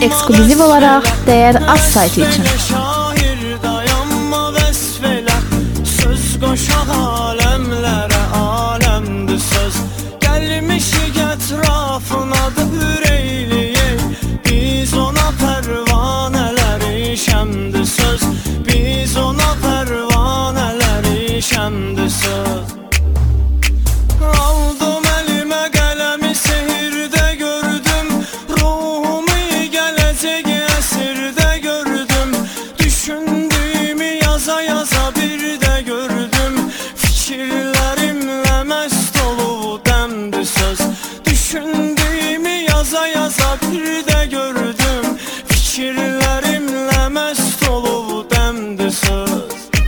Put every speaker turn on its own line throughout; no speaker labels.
Eksklüziv olaraq Dəyər Az saytı üçün.
Şair dayanma vəsfələ, söz qoşaq aləmlərə, aləmdir söz. Gəlmişik ətrafınadır eyləyək, biz ona pərvanələri şəmdir söz. Biz ona pərvanələri şəmdir söz. Aldım əlimə qələmi sehirdə gördüm, ruhumu gələcək əsirdə gördüm. Düşündüyümü yaza yaza bir də gördüm, fikirlərimlə məst olub dəmdir söz. Düşündüyümü yaza yaza bir də gördüm, fikirlərimlə məst olub dəmdir söz.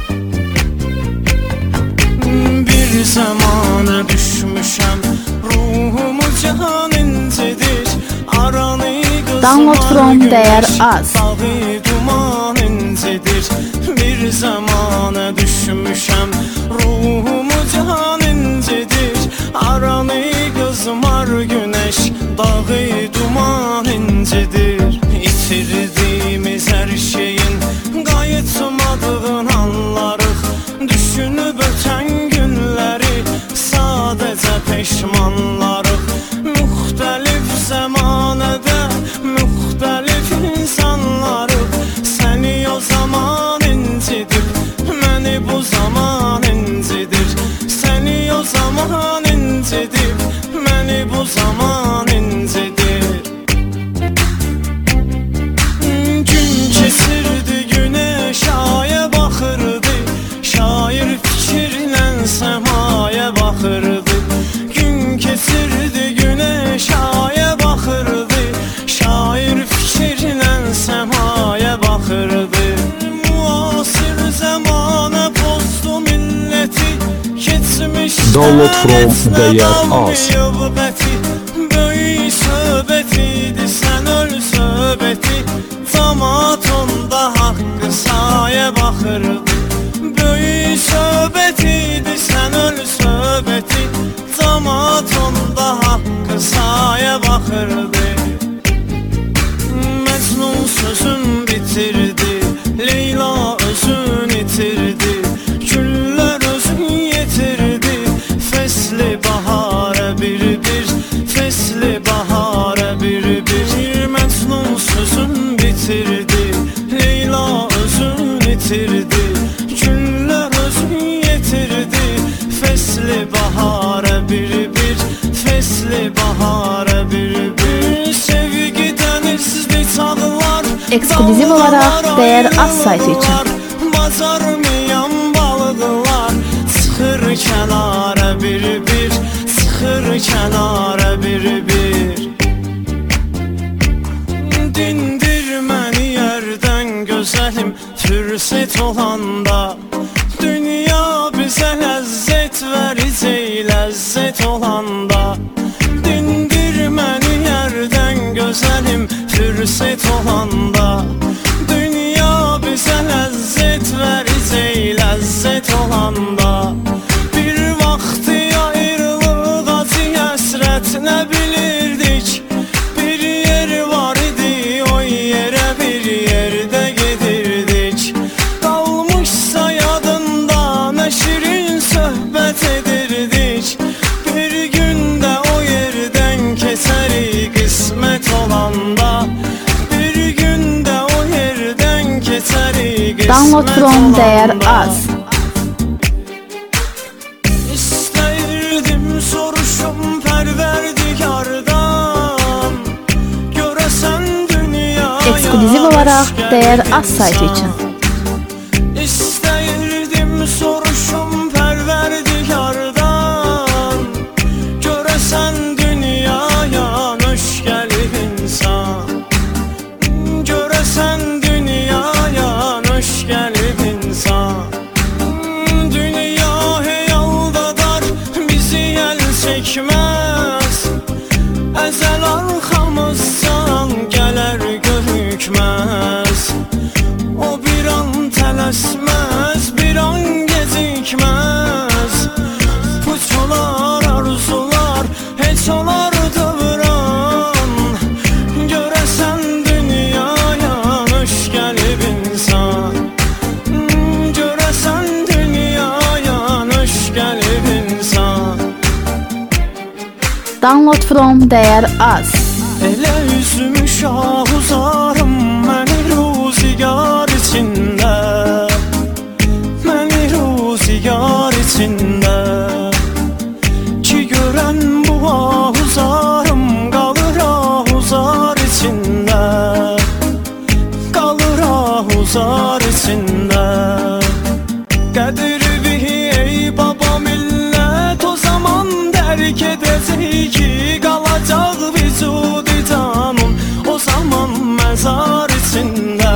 Bir zamana düşmüşəm, ruhumu can incidir, aranı
Download from Dəyər Az.
dağı duman incidir. Bir zamana düşmüşəm, ruhumu can incidir, aranı qızmar günəş, dağı duman incidir. İtirdiyimiz hər şeyin qayıtmadığın anlarıq, düşünüb ötən günləri sadəcə peşmanlarıq. Müxtəlif zəmanədə müxtəlif insanlarıq, səni o zaman incidib, məni bu zaman incidir. Səni o zaman incidib, məni bu zaman incidir. Gün keçirdi, günəş aya baxırdı, şair fikirlə səmaya baxırdı. Gün keçirdi, günəş aya baxırdı, şair fikirlə səmaya baxırdı. Müasir zəmanə pozdu milləti, keçmiş
Download from Dəyər Az.
Böyük söhbət idi, sən öl söhbəti, camaat onda haqqı saya baxırdı. Böyük söhbət idi, sən öl söhbəti, camaat onda haqqı saya baxırdı. Məcnun sözün bitirdi, Leyla özün itirdi, güllər özün yetirdi, fəsli baharə bir-bir, fəsli baharə bir-bir. Məcnun sözün bitirdi, Leyla özün itirdi, güllər özün yetirdi, fəsli baharə bir-bir, fəsli baharə bir-bir. Sevgi dənizli çağlar,
Eksklüziv olaraq Dəyər Az saytı üçün.
bacarmayan balıqlar çıxır kənara bir-bir, çıxır kənara bir-bir. Dindir məni yerdən gözəlim, fürsət olanda, dünya bizə ləzzət verəcək, ləzzət olanda. Dindir məni yerdən gözəlim, fürsət olanda, dünya bizə ləzzət verəcək, ləzzət olanda. Bir vaxtı ayrılıq acı həsrət nə bilirdik, bir yer var idi, o yerə bir yerdə gedirdik. Qalmışsa yadında nə şirin söhbət edirdik, bir gündə o yerdən keçərik qismət olanda. Bir gündə o yerdən keçərik qismət olanda.
Download from Dəyər Az.
İstəyirdim soruşum Pərverdigardan, görəsən dünyaya
Eksklüziv olaraq Dəyər Az saytı üçün.
İstəyirdim soruşum Pərverdigardan, görəsən dünyaya nöş gəlib insan, görəsən dünyaya nöş gəlib insan. Dünya hey aldadar, bizi əl çəkməz, əzəl arxamızdan gələr görükməz. O bir an tələsməz, bir an gecikməz, puçular arzular, heç olar dövran, görəsən dünya
Download from Dəyər Az.
Elə üzümü şah uzarım məni ruzigar içində, məni ruzigar içində. Ki görən bu ahuzarım qalır ahuzar içində, qalır ahuzar içində. Qədir ey baba millət o zaman dərk edəcək ki qalacaq vücudu canım o zaman məzar içində,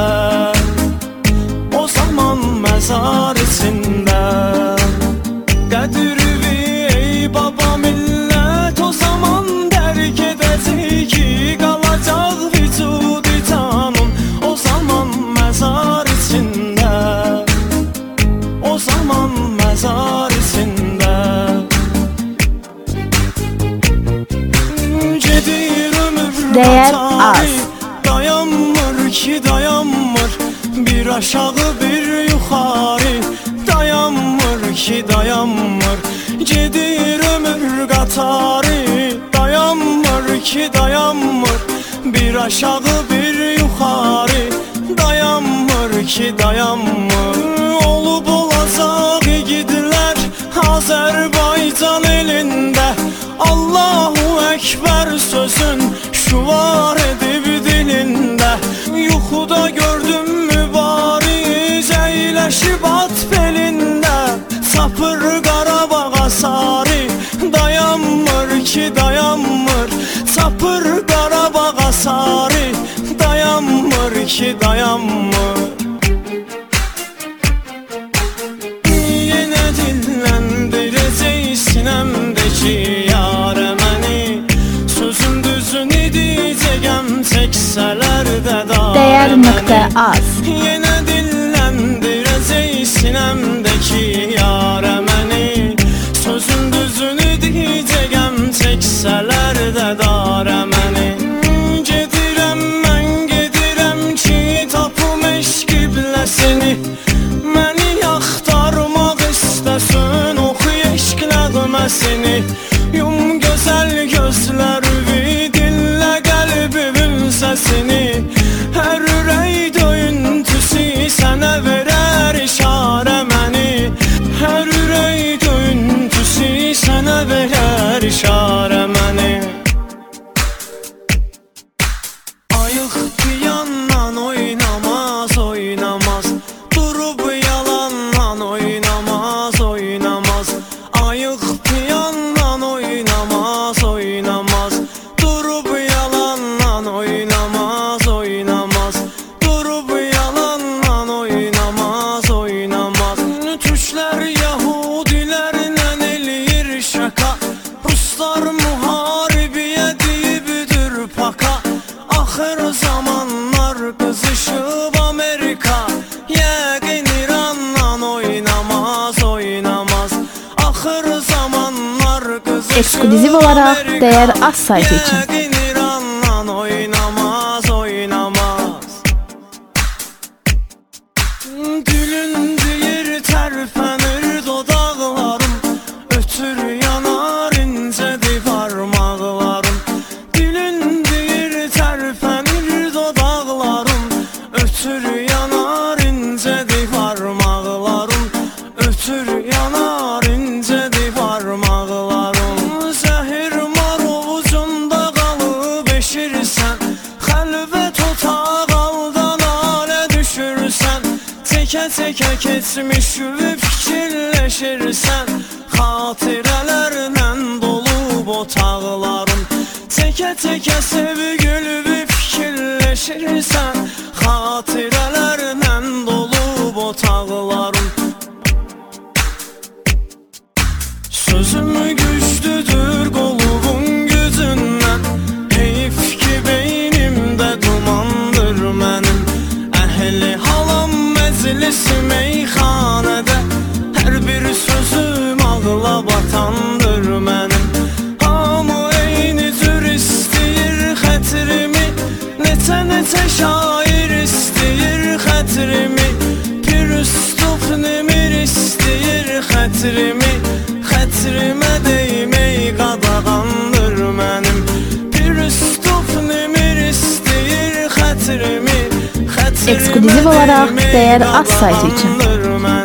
o zaman məzar içində. Qədir ey baba millət o zaman dərk edəcək ki qalacaq vücudu canım o zaman məzar içində, o zaman məzar içində. Gedir ömür
Dəyər
qatarı,
Az.
dayanmır ki dayanmır, bir aşağı bir yuxarı, dayanmır ki dayanmır. Gedir ömür qatarı, dayanmır ki dayanmır, bir aşağı bir yuxarı, dayanmır ki dayanmır. Olub olacaq igidlər Azərbaycan elində, Allahu Ekber sözün şuvar edib dilində. Yuxuda gördüm mübariz əyləşib at belində, sapır Qarabağa sarı, dayanmır ki dayanmır, sapır Qarabağa sarı, dayanmır ki dayanmır. Yenə dilləndirəcək sinəmdəki yarə məni, sözüm düzünü deyəcəyəm çəksələr də
Dəyər.az.
Yenə dilləndirəcək sinəmdəki yarə məni, sözüm düzünü deyəcəyəm çəksələr də darə məni. Gedirəm mən gedirəm ki tapım eşq qibləsini, məni axtarmaq istəsin oxu eşq nəğməsini. Yum gözəl gözlərimi, dinlə qəlbimin səsini, hər ürək döyüntüsü sənə verər işarə məni, hər ürək döyüntüsü sənə verər işarə məni. Ayıq piyandan oynamaz, oynamaz, durub yalandan oynamaz, oynamaz. Ayıq piyandan oynamaz, oynamaz, durub yalandan oynamaz, oynamaz, durub yalandan oynamaz, oynamaz. Türklər Yahudilərlə eləyir şaka, Ruslar müharibəyə deyibdir paka. Axır zamanlar qızışıb Amerika, yəqin İranla oynamaz, oynamaz. Axır zamanlar qızışıb
Ekskluziv olaraq Dəyər Az saytı üçün.
yəqin İranla oynamaz, oynamaz. Gülün deyir tərpənir dodaqlarım, ötür yanar incədir barmaqlarım. Gülün deyir tərpənir dodaqlarım, ötür yanar incədir barmaqlarım, ötür yanar incədir barmaqlarım. Zəhir mar ovucunda qalıb eşirsən, xəlvət otaq aldan alə düşürsən, təkə-təkə keçmişi fikirləşirsən, xatirələrlə dolub otaqlarım. Təkə-təkə sevgülü fikirləşirsən, xatirələrlə dolub otaqlarım. Sözüm güclüdür qolubun gücündən, heyf ki beynimdə dumandır mənim. Əhli halam məclisi meyxanədə, hər bir sözüm ağla batandır mənim. Hamı eyni cür istəyir xətrimi, neçə şair istəyir xətrimi, bir üstub nemir istəyir xətrimi, xətrimə deymey qadağandır mənə.
Eksklüziv olaraq dəyər az saytı üçün.